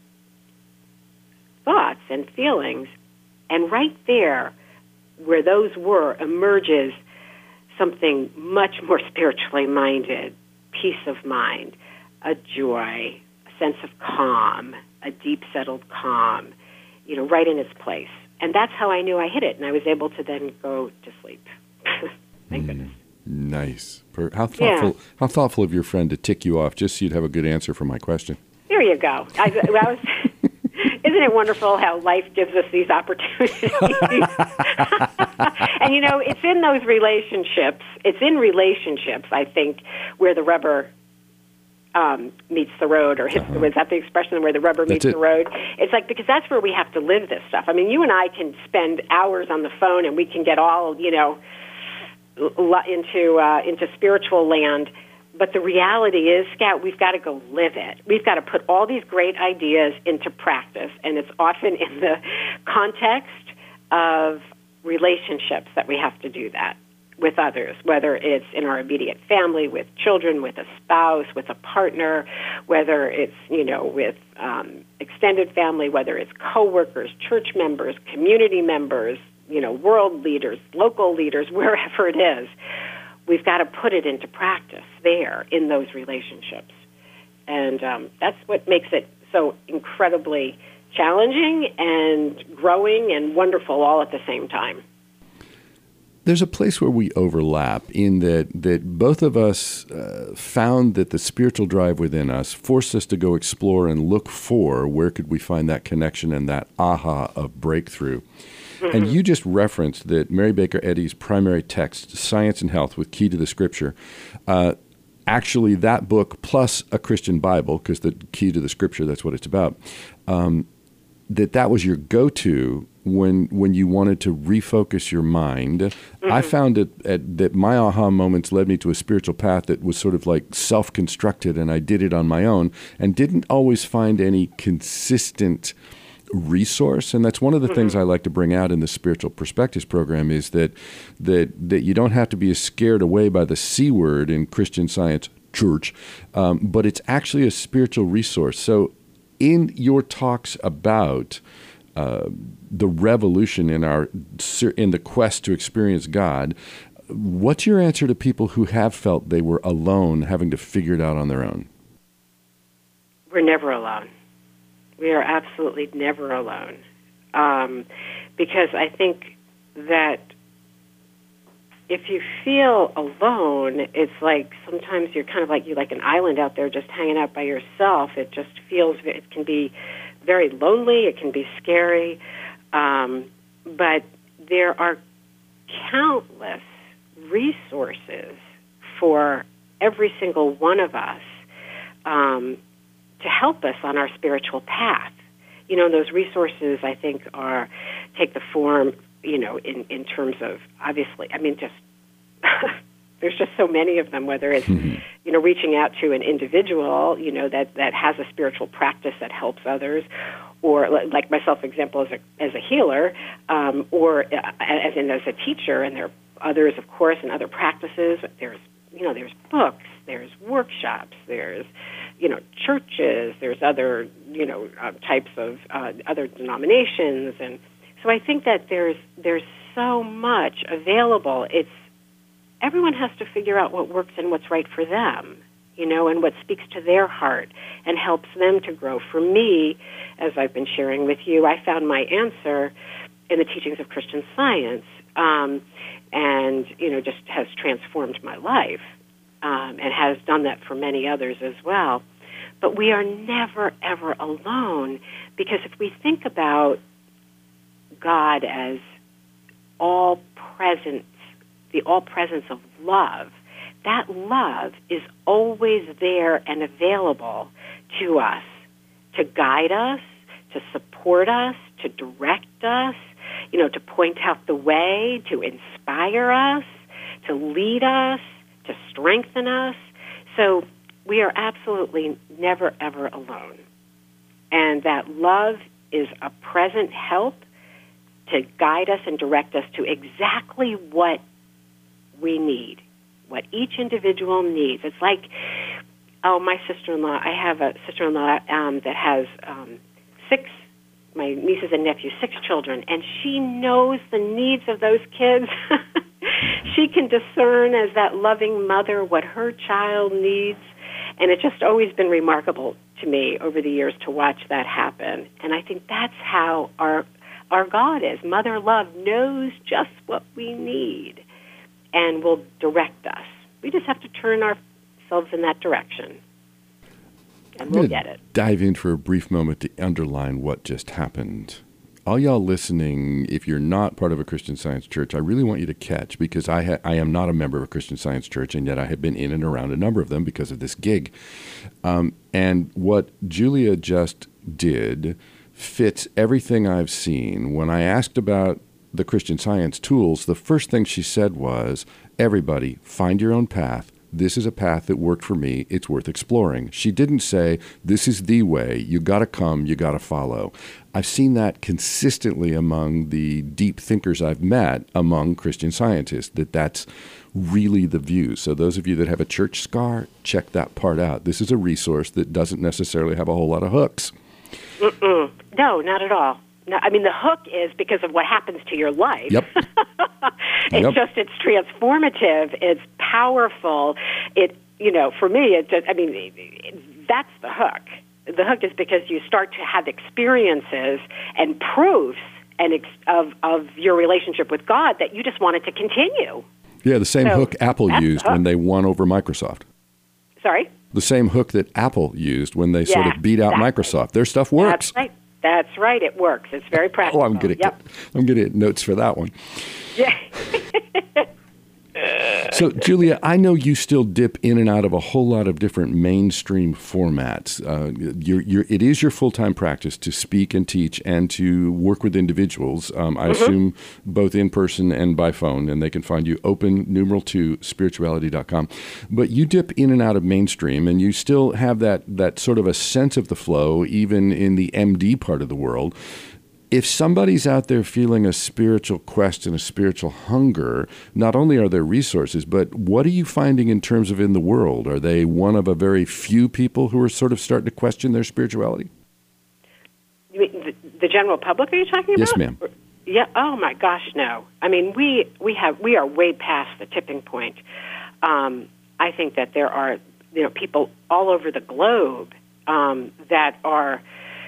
thoughts and feelings. And right there, where those were, emerges something much more spiritually minded, peace of mind, a joy, a sense of calm, a deep settled calm, you know, right in its place. And that's how I knew I hit it, and I was able to then go to sleep. Thank mm, goodness. Nice. How thoughtful, yeah. How thoughtful of your friend to tick you off just so you'd have a good answer for my question. There you go. I, I was... Isn't it wonderful how life gives us these opportunities? And, you know, it's in those relationships, it's in relationships, I think, where the rubber um, meets the road, or hits, uh-huh. was that the expression, where the rubber meets the road? It's like, because that's where we have to live this stuff. I mean, you and I can spend hours on the phone and we can get all, you know, into uh, into spiritual land. But the reality is, Scout, we've got to go live it. We've got to put all these great ideas into practice, and it's often in the context of relationships that we have to do that with others, whether it's in our immediate family, with children, with a spouse, with a partner, whether it's, you know, with um, extended family, whether it's coworkers, church members, community members, you know, world leaders, local leaders, wherever it is. We've got to put it into practice there in those relationships. And um, that's what makes it so incredibly challenging and growing and wonderful all at the same time. There's a place where we overlap in that, that both of us uh, found that the spiritual drive within us forced us to go explore and look for where could we find that connection and that aha of breakthrough. Mm-hmm. And you just referenced that Mary Baker Eddy's primary text, Science and Health with Key to the Scripture, uh, actually that book plus a Christian Bible, because the key to the scripture, that's what it's about, um, that that was your go-to when when you wanted to refocus your mind. Mm-hmm. I found it, at, that my aha moments led me to a spiritual path that was sort of like self-constructed, and I did it on my own and didn't always find any consistent resource. And that's one of the mm-hmm. things I like to bring out in the Spiritual Perspectives program, is that that that you don't have to be scared away by the C word in Christian Science church, um, but it's actually a spiritual resource. So in your talks about uh, the revolution in our in the quest to experience God, what's your answer to people who have felt they were alone, having to figure it out on their own? We're never alone. We are absolutely never alone, um, because I think that if you feel alone, it's like sometimes you're kind of like you're like an island out there just hanging out by yourself. It just feels, it can be very lonely. It can be scary, um, but there are countless resources for every single one of us um, to help us on our spiritual path. You know, those resources, I think, are take the form, you know, in, in terms of, obviously, I mean, just, there's just so many of them, whether it's, mm-hmm. you know, reaching out to an individual, you know, that, that has a spiritual practice that helps others, or like myself, for example, as a, as a healer, um, or uh, as in as a teacher, and there are others, of course, and other practices. There's, you know, there's books, there's workshops, there's, you know, churches, there's other, you know, uh, types of uh, other denominations. And so I think that there's there's so much available. It's, everyone has to figure out what works and what's right for them, you know, and what speaks to their heart and helps them to grow. For me, as I've been sharing with you, I found my answer in the teachings of Christian Science, um, and, you know, just has transformed my life, um, and has done that for many others as well. But we are never, ever alone, because if we think about God as all presence, the all presence of love, that love is always there and available to us, to guide us, to support us, to direct us, you know, to point out the way, to inspire us, to lead us, to strengthen us. So we are absolutely never, ever alone. And that love is a present help to guide us and direct us to exactly what we need, what each individual needs. It's like, oh, my sister-in-law, I have a sister-in-law um, that has um, six, my nieces and nephews, six children, and she knows the needs of those kids. She can discern as that loving mother what her child needs. And it's just always been remarkable to me over the years to watch that happen. And I think that's how our our God is. Mother Love knows just what we need and will direct us. We just have to turn ourselves in that direction, and we'll get it. Dive in for a brief moment to underline what just happened. All y'all listening, if you're not part of a Christian Science church, I really want you to catch, because I ha- I am not a member of a Christian Science church, and yet I have been in and around a number of them because of this gig. Um, and what Julia just did fits everything I've seen. When I asked about the Christian Science tools, the first thing she said was, everybody, find your own path. This is a path that worked for me. It's worth exploring. She didn't say, this is the way. You got to come. You got to follow. I've seen that consistently among the deep thinkers I've met among Christian Scientists, that that's really the view. So those of you that have a church scar, check that part out. This is a resource that doesn't necessarily have a whole lot of hooks. Mm-mm. No, not at all. No, I mean, the hook is because of what happens to your life. Yep. It's yep. just, it's transformative. It's powerful. It, you know, for me, it just, I mean, it, it, that's the hook. The hook is because you start to have experiences and proofs and ex- of, of your relationship with God that you just want it to continue. Yeah, the same so hook Apple used when they won over Microsoft. Sorry? The same hook that Apple used when they yeah, sort of beat out exactly. Microsoft. Their stuff works. That's right. That's right. It works. It's very practical. Oh, I'm going to yep. get I'm going to get notes for that one. Yeah. So, Julia, I know you still dip in and out of a whole lot of different mainstream formats. Uh, you're, you're, it is your full-time practice to speak and teach and to work with individuals, um, I mm-hmm. assume both in person and by phone, and they can find you open numeral two spirituality dot com. But you dip in and out of mainstream, and you still have that, that sort of a sense of the flow, even in the M D part of the world. If somebody's out there feeling a spiritual quest and a spiritual hunger, not only are there resources, but what are you finding in terms of in the world? Are they one of a very few people who are sort of starting to question their spirituality? You mean the, the general public, are you talking about? Yes, ma'am. Yeah. Oh, my gosh, no. I mean, we, we, have, we are way past the tipping point. Um, I think that there are you know, people all over the globe um, that are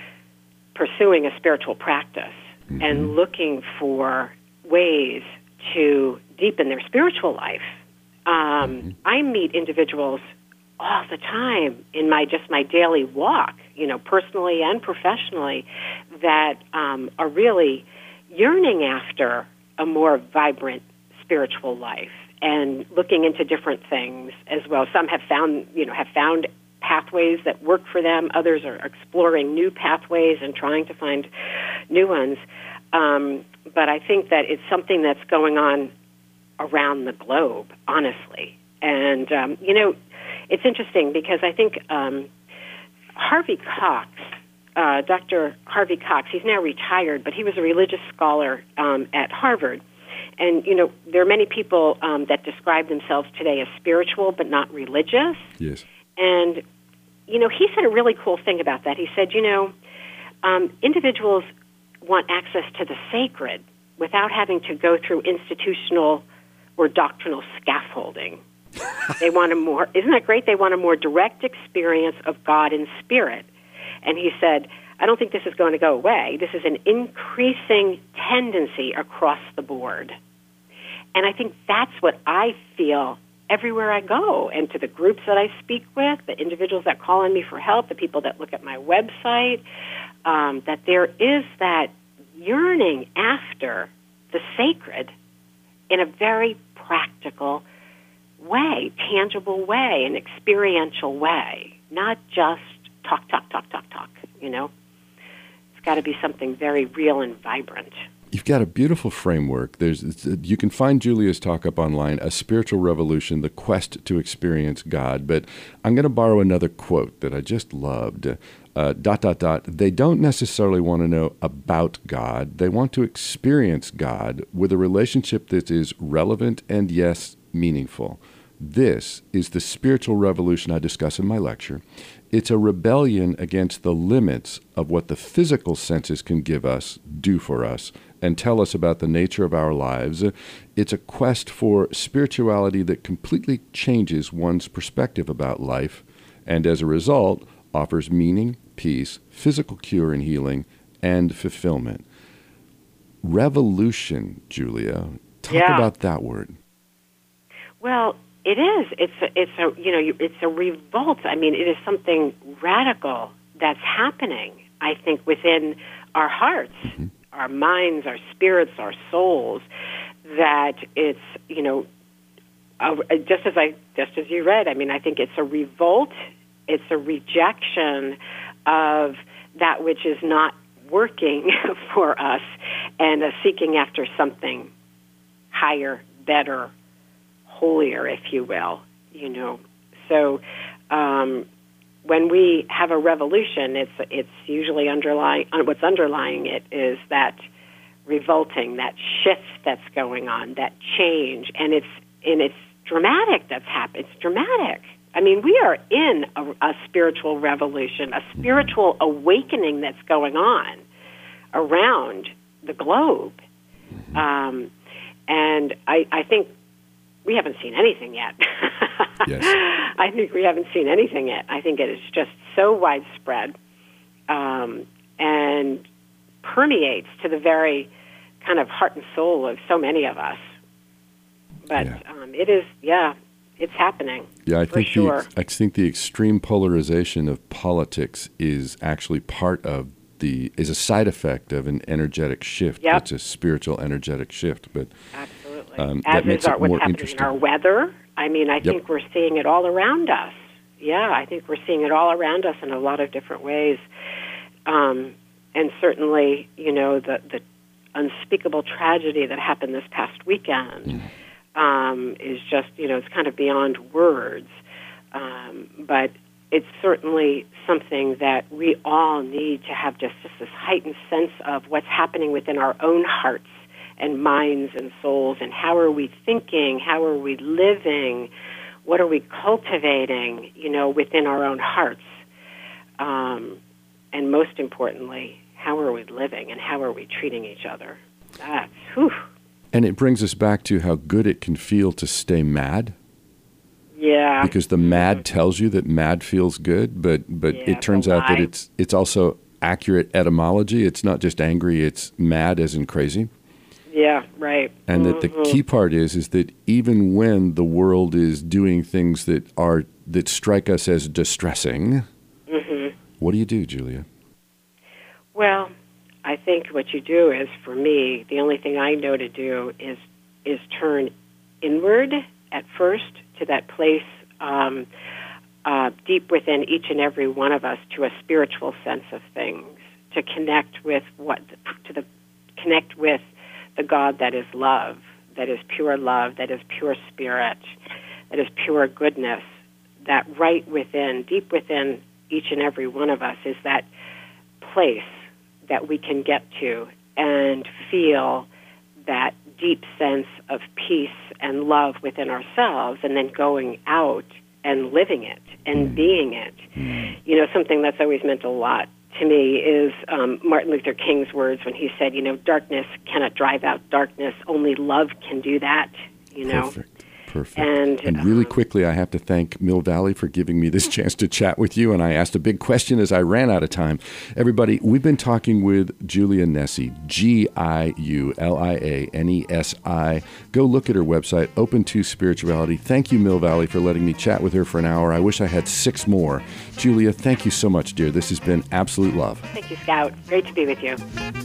pursuing a spiritual practice mm-hmm. and looking for ways to deepen their spiritual life. Um, mm-hmm. I meet individuals all the time in my just my daily walk, you know, personally and professionally, that um, are really yearning after a more vibrant spiritual life and looking into different things as well. Some have found, you know, have found pathways that work for them. Others are exploring new pathways and trying to find new ones. Um, but I think that it's something that's going on around the globe, honestly. And, um, you know, it's interesting because I think um, Harvey Cox, uh, Doctor Harvey Cox, he's now retired, but he was a religious scholar um, at Harvard. And, you know, there are many people um, that describe themselves today as spiritual but not religious. Yes. And, you know, he said a really cool thing about that. He said, you know, um, individuals want access to the sacred without having to go through institutional or doctrinal scaffolding. They want a more, isn't that great? They want a more direct experience of God in spirit. And he said, I don't think this is going to go away. This is an increasing tendency across the board. And I think that's what I feel everywhere I go, and to the groups that I speak with, the individuals that call on me for help, the people that look at my website, um, that there is that yearning after the sacred in a very practical way, tangible way, an experiential way, not just talk, talk, talk, talk, talk, you know. It's got to be something very real and vibrant. You've got a beautiful framework. There's, you can find Julia's talk up online, A Spiritual Revolution, The Quest to Experience God. But I'm going to borrow another quote that I just loved. Uh, dot, dot, dot. They don't necessarily want to know about God. They want to experience God with a relationship that is relevant and, yes, meaningful. This is the spiritual revolution I discuss in my lecture. It's a rebellion against the limits of what the physical senses can give us, do for us, and tell us about the nature of our lives. It's a quest for spirituality that completely changes one's perspective about life, and as a result, offers meaning, peace, physical cure and healing, and fulfillment. Revolution, Julia. Talk yeah. about that word. Well, it is. It's a, it's a, you know, it's a revolt. I mean, it is something radical that's happening, I think, within our hearts, mm-hmm. our minds, our spirits, our souls, that it's, you know, uh, just as I, just as you read, I mean, I think it's a revolt. It's a rejection of that which is not working for us and a seeking after something higher, better, holier, if you will, you know. So um, when we have a revolution, it's it's usually underlying, what's underlying it is that revolting, that shift that's going on, that change, and it's and it's dramatic that's happened. It's dramatic. I mean, we are in a, a spiritual revolution, a spiritual awakening that's going on around the globe. Um, and I, I think we haven't seen anything yet. Yes. I think we haven't seen anything yet. I think it is just so widespread um, and permeates to the very kind of heart and soul of so many of us. But yeah. um, it is, yeah, it's happening. Yeah, I for think sure. the I think the extreme polarization of politics is actually part of the is a side effect of an energetic shift. Yep. It's a spiritual energetic shift. But absolutely. Um, As that makes is our, it what's more happening interesting. in our weather. I mean, I Yep. think we're seeing it all around us. Yeah, I think we're seeing it all around us in a lot of different ways. Um, and certainly, you know, the, the unspeakable tragedy that happened this past weekend mm. um, is just, you know, it's kind of beyond words. Um, but it's certainly something that we all need to have just, just this heightened sense of what's happening within our own hearts and minds and souls, and how are we thinking, how are we living, what are we cultivating, you know, within our own hearts. Um, and most importantly, how are we living and how are we treating each other? That's, whew. And it brings us back to how good it can feel to stay mad. Yeah. Because the mad mm-hmm. tells you that mad feels good, but but yeah, it turns out that it's it's also accurate etymology. It's not just angry, it's mad as in crazy. Yeah, right. And mm-hmm. that the key part is is that even when the world is doing things that are that strike us as distressing, mm-hmm. what do you do, Julia? Well, I think what you do is, for me, the only thing I know to do is is turn inward at first to that place um, uh, deep within each and every one of us, to a spiritual sense of things, to connect with what to the connect with the God that is love, that is pure love, that is pure spirit, that is pure goodness. That right within, deep within each and every one of us, is that place that we can get to and feel that deep sense of peace and love within ourselves, and then going out and living it and being it. You know, something that's always meant a lot to me is um, Martin Luther King's words when he said, you know, darkness cannot drive out darkness, only love can do that, you know. Perfect. Perfect. And, and really um, quickly, I have to thank Mill Valley for giving me this chance to chat with you. And I asked a big question as I ran out of time. Everybody, we've been talking with Giulia Nessi, G I U L I A N E S I. Go look at her website, Open to Spirituality. Thank you, Mill Valley, for letting me chat with her for an hour. I wish I had six more. Julia, thank you so much, dear. This has been absolute love. Thank you, Scout. Great to be with you.